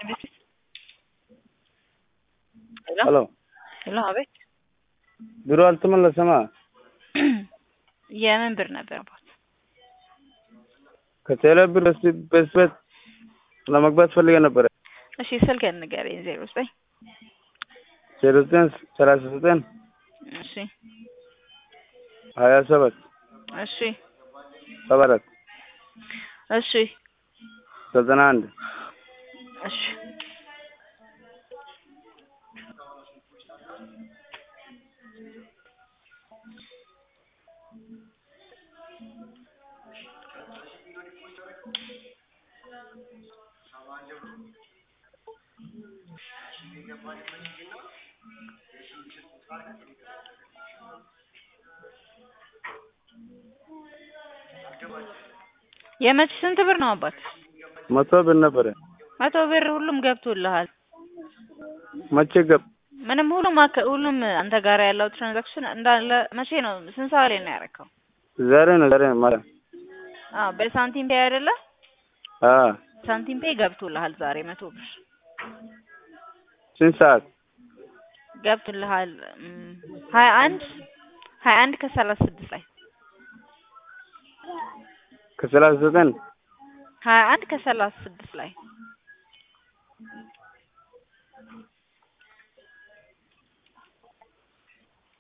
Hello. Hello, አቤት። ቢሮ አልተመለሰማ። የምን ብር ነበር? ከቴሌ ብር በስበት ለመግባት ፈልጌ ነበር። እሺ ስልክህን ንገረኝ። 09 39 እሺ 27 እሺ 74 እሺ 91 እሺ የመች ስንት ብር ነው አባት? 100 ብር ነበር። 100 ብር ሁሉም ገብቶልሃል? መቼ ገብ? ምንም ሁሉም አንተ ጋር ያለው ትራንዛክሽን እንዳለ መቼ ነው? ስንት ሰዓት ላይ ነው ያደረከው? ዛሬ ነው ማለት። በሳንቲም ፔይ አይደለ? ሳንቲም ፔይ ገብቶልሃል ዛሬ 100 ብር። ስንት ሰዓት ገብቶልሃል? 21 ከ36 ላይ ከ39 21 ከ36 ላይ